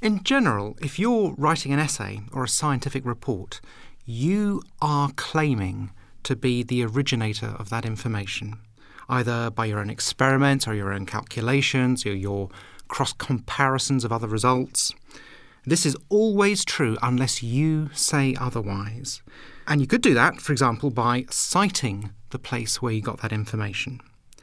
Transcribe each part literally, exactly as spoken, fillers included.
In general, if you're writing an essay or a scientific report, you are claiming to be the originator of that information, either by your own experiments or your own calculations or your cross-comparisons of other results. This is always true unless you say otherwise. And you could do that, for example, by citing the place where you got that information.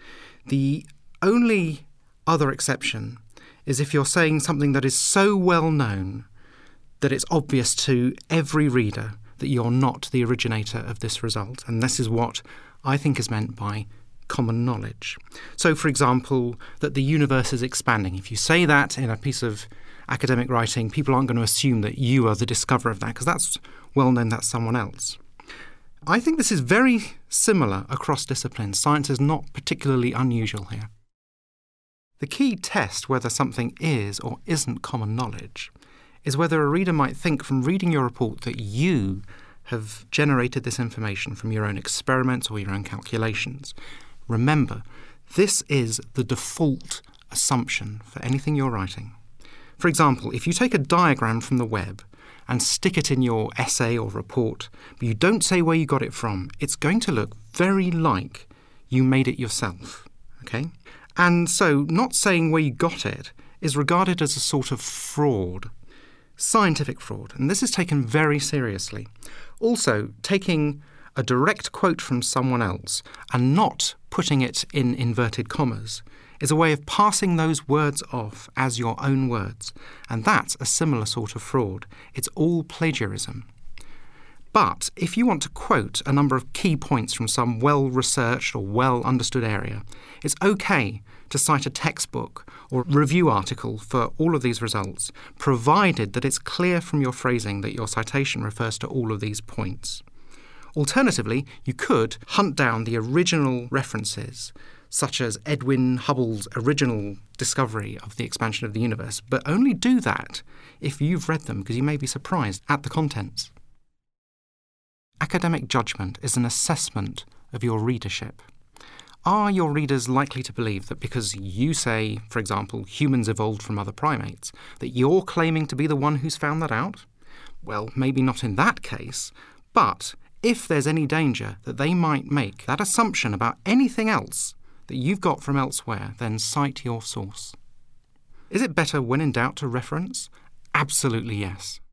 The only other exception is if you're saying something that is so well known that it's obvious to every reader that you're not the originator of this result. And this is what I think is meant by common knowledge. So, for example, that the universe is expanding. If you say that in a piece of academic writing, people aren't going to assume that you are the discoverer of that, because that's well known, that's someone else. I think this is very similar across disciplines. Science is not particularly unusual here. The key test whether something is or isn't common knowledge is whether a reader might think from reading your report that you have generated this information from your own experiments or your own calculations. Remember, this is the default assumption for anything you're writing. For example, if you take a diagram from the web and stick it in your essay or report, but you don't say where you got it from, it's going to look very like you made it yourself, okay? And so not saying where you got it is regarded as a sort of fraud, scientific fraud, and this is taken very seriously. Also, taking a direct quote from someone else and not putting it in inverted commas is a way of passing those words off as your own words, and that's a similar sort of fraud. It's all plagiarism. But if you want to quote a number of key points from some well-researched or well-understood area, it's okay to cite a textbook or review article for all of these results, provided that it's clear from your phrasing that your citation refers to all of these points. Alternatively, you could hunt down the original references, such as Edwin Hubble's original discovery of the expansion of the universe, but only do that if you've read them, because you may be surprised at the contents. Academic judgment is an assessment of your readership. Are your readers likely to believe that because you say, for example, humans evolved from other primates, that you're claiming to be the one who's found that out? Well, maybe not in that case, but if there's any danger that they might make that assumption about anything else that you've got from elsewhere, then cite your source. Is it better when in doubt to reference? Absolutely yes.